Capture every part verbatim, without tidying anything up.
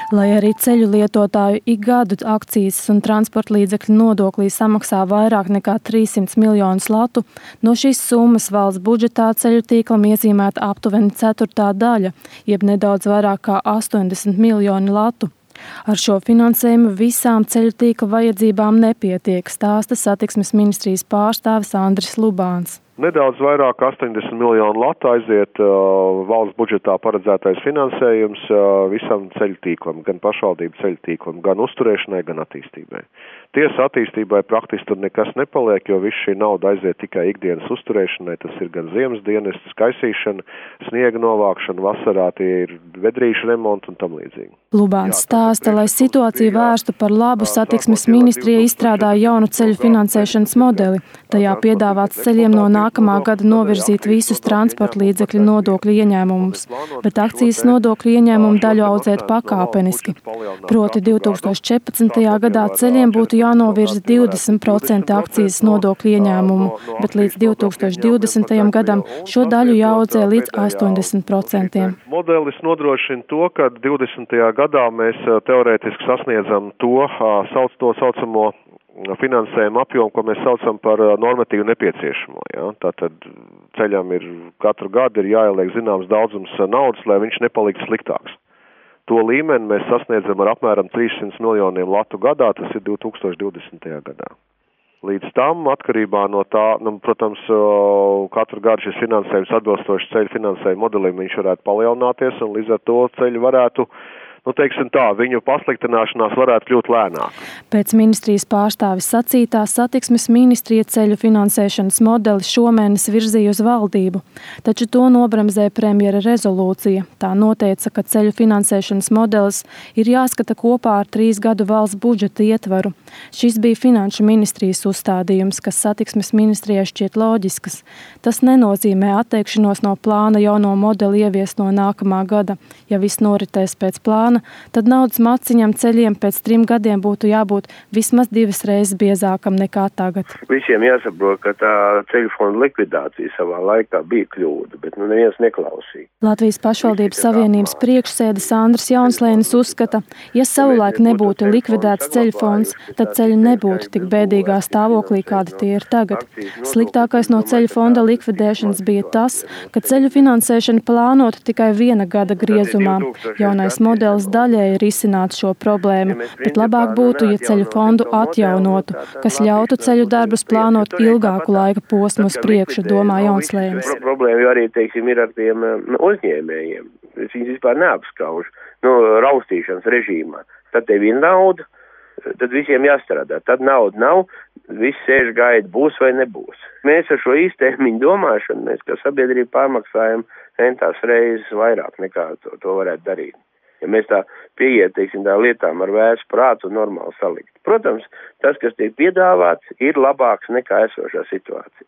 Lai arī ceļu lietotāju ik gadu akcijas un transporta līdzekļu nodoklī samaksā vairāk nekā trīssimts miljonus latu, no šīs summas valsts budžetā ceļu tīklam iezīmēta aptuveni ceturtā daļa, jeb nedaudz vairāk kā astoņdesmit miljoni latu. Ar šo finansējumu visām ceļu tīkla vajadzībām nepietiek, stāsta satiksmes ministrijas pārstāvis Andris Lubāns. Nedaudz vairāk astoņdesmit miljonu latu aiziet uh, valsts budžetā paredzētais finansējums uh, visam ceļu tīklam, gan pašvaldību ceļu tīklam, gan uzturēšanai, gan attīstībai. Tiesa attīstībai praktiski tur nekas nepaliek, jo viss šī nauda aiziet tikai ikdienas uzturēšanai, tas ir gan ziemas dienests, skaisīšana, sniega novākšana, vasarā tie ir vedrīšu remonti un tam līdzīgi. Lubāns stāsta, lai situāciju vērstu par labu, satiksmes ministrija izstrādāja jaunu ceļu finansēšanas modeli. Tajā piedāvāts ceļiem no nākamā gada novirzīt visus transporta līdzekļu nodokļu ieņēmumus, bet akcijas nodokļu ieņēmumu daļu audzēt pakāpeniski. Proti divi tūkstoši četrpadsmitajā gadā ceļiem būtu jānovirza divdesmit procenti akcijas nodokļu ieņēmumu, bet līdz divi tūkstoši divdesmitajam gadam šo daļu jāaudzē līdz astoņdesmit procentiem. Modelis nodrošina to, ka divdesmitajā gadā mēs teorētiski sasniedzam to, sauc to saucamo finansējumu apjomu, ko mēs saucam par normatīvu nepieciešamo. Ja? Tātad ceļam ir katru gadu ir jāieliek zināms daudzums naudas, lai viņš nepaliktu sliktāks. To līmeni mēs sasniedzam ar apmēram trīssimts miljoniem latu gadā, tas ir divi tūkstoši divdesmitajā gadā. Līdz tam, atkarībā no tā, nu, protams, katru gadu šis finansējums atbilstoši ceļu finansējuma modelim viņš varētu palielināties un līdz ar to ceļu varētu, nu, teiksim tā, viņu pasliktināšanās varētu kļūt lēnāk. Pēc ministrijas pārstāvis sacītā satiksmes ministrija ceļu finansēšanas modeli šomēnes virzīja uz valdību, taču to nobremzē premjera rezolūcija. Tā noteica, ka ceļu finansēšanas modelis ir jāskata kopā ar trīs gadu valsts budžeta ietvaru. Šis bija finanšu ministrijas uzstādījums, kas satiksmes ministrijai šķiet loģisks. Tas nenozīmē atteikšanos no plāna jauno modeli ieviest no nākamā gada. Ja viss noritēs pēc plāna, tad naudas maciņam ceļiem pēc trim gadiem būtu jābūt vismaz divas reizes biezākam nekā tagad. Visiem jāsaprot, ka tā ceļu fonda likvidācija savā laikā bija kļūda, bet nu neviens neklausīja. Latvijas pašvaldības savienības priekšsēdis Andris Jaunslēnis uzskata, ja savulaik nebūtu likvidēts ceļu fonds, tad ceļi nebūtu tik bēdīgā stāvoklī, kādi tie ir tagad. Sliktākais no ceļu fonda likvidēšanas bija tas, ka ceļu finansēšana plānota tikai viena gada griezumā. Jaunais modelis daļēji risināt šo problēmu, bet labāk būtu, ja ceļu fondu atjaunotu, kas ļautu ceļu darbus plānot ilgāku laika posmu uz priekšu, domā Jaunslēnis. Problēma jau arī, teiksim, ir ar tiem uzņēmējiem. Viņus vispār neapskauž, nu, raustīšanas režīmā. Tad tev ir nauda, tad visiem jāstrādā. Tad nauda nav, viss sēž gaida, būs vai nebūs. Mēs ar šo īstermiņu domāšanu, mēs kā sabiedrība pārmaksājam entās reizes vairāk nekā to, to varētu darīt. Ja mēs tā pieiet, teiksim, tā lietām ar vērsu prātu un normāli salikt. Protams, tas, kas tiek piedāvāts, ir labāks nekā esošā situācija.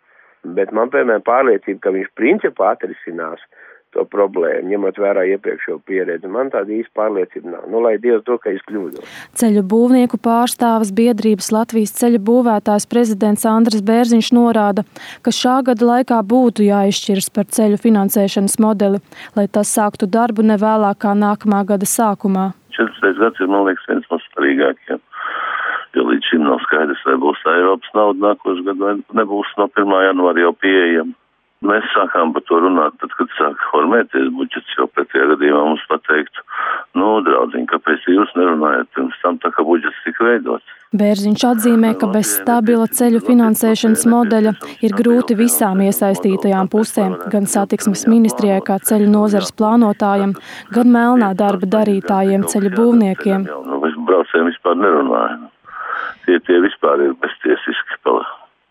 Bet man, piemēram, pārliecība, ka viņš principā atrisinās to problēmu, ņemot vērā iepriekšējo pieredzi. Man tāda īsta pārliecība nav. Nu, lai Dievs to, ka es kļūdos. Ceļu būvnieku pārstāvis biedrības Latvijas ceļu būvētājs prezidents Andris Bērziņš norāda, ka šā gada laikā būtu jāizšķiras par ceļu finansēšanas modeli, lai tas sāktu darbu nevēlāk kā nākamā gada sākumā. četrpadsmitais gads ir, man liekas, viens no svarīgākajiem, jo līdz šim nav skaidrs, vai būs tā Eiropas nauda nākošais gads, vai nebūs no pirmā janvāra jau pieejama. Mēs sākām par to runāt, tad, kad sāka formēties budžets, jo pretējā gadījumā mums pateiktu, nu, draudziņ, kāpēc jūs nerunājat pirms tam, tā kā budžets tika veidots. Bērziņš atzīmē, ka bez stabila ceļu finansēšanas modeļa ir grūti visām iesaistītajām pusēm, gan satiksmes ministrijai kā ceļu nozares plānotājiem, gan melnā darba darītājiem, ceļu būvniekiem. Nu, mēs braucējiem vispār nerunājam. Tie, tie vispār ir beztiesiski pala.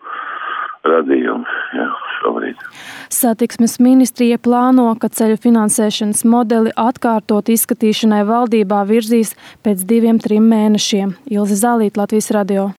Radījumi, jā, šobrīd. Satiksmes ministrija plāno, ka ceļu finansēšanas modeli atkārtot izskatīšanai valdībā virzīs pēc diviem, trim mēnešiem. Ilze Zālīte, Latvijas radio.